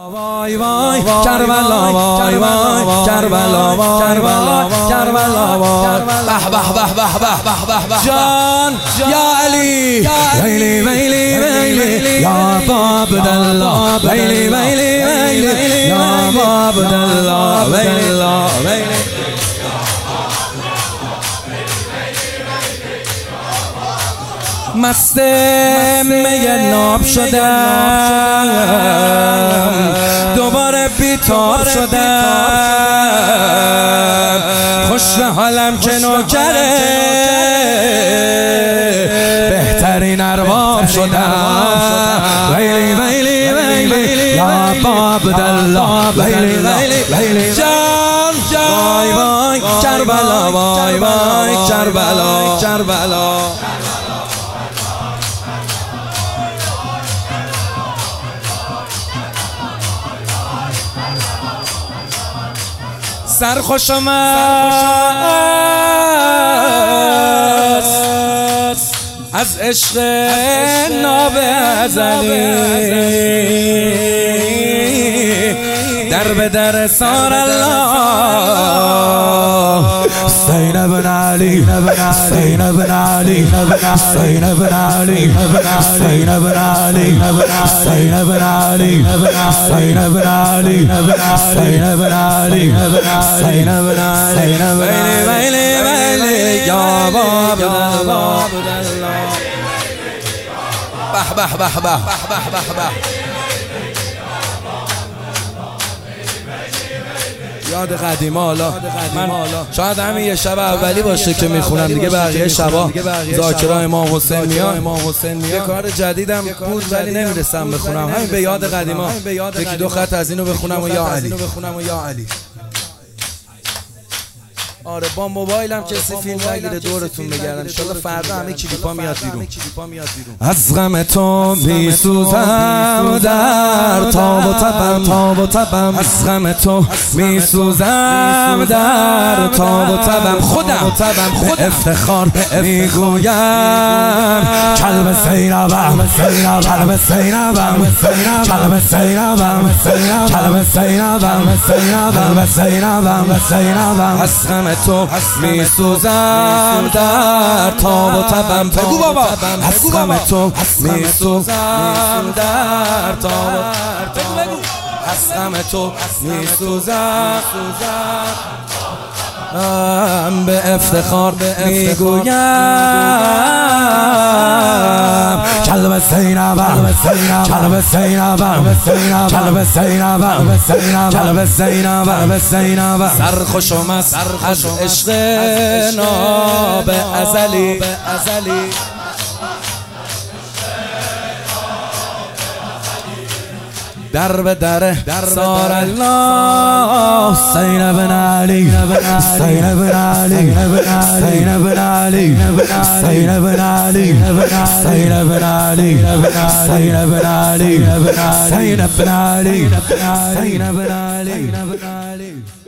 وای وای کربلا وای وای کربلا کربلا کربلا وای به به به به به جان یا علی ویلی ویلی ویلی یا عبدالله ویلی ویلی ویلی یا عبدالله ویلی مست می ناب شدم دوباره بیتاب شدم خوش به حالم که نوکره بهترین ارباب شدم ویلی ویلی ویلی یا عبدالله ویلی ویلی جان وای وای کربلا وای وای کربلا کربلا سرخوش است از عشق ناب ازلی در به در سار الله حسین بن علی حسین بن علی حسین بن علی حسین بن علی حسین بن علی حسین بن علی حسین بن علی حسین بن علی ویلی ویلی یا عبدالله به به به به به یاد قدیما. حالا من شاید همین یه شب اولی باشه که میخونم دیگه، بقیه شبا ذاکره امام حسین میاد. یه کار جدیدم بود ولی نمیرسم بخونم، همین به یاد قدیما یکی دو خط از اینو بخونم و یا علی. آره با موبایلم کسی فیلم نگیره دورتون بگردم. انشالله فردا همه کلیپا میاد بیرون. از غم تو میسوزم در تاب و تبم از غم تو میسوزم در تاب و تبم خودم به افتخار میگویم کلب زینبم کلب زینبم کلب زینبم کلب زینبم از غم تو میسوزم در تاب و تبم. بگو بابا از غم تو میسوزم در تاب و تبم. از غم تو میسوزم به افتخار میگویم کلب زینبم کلب زینبم کلب زینبم کلب زینبم سرخوشم است از عشق ناب ازلی در به در سار الله حسین بن علی حسین بن علی حسین بن علی حسین بن علی حسین بن علی حسین بن علی حسین بن علی حسین بن علی.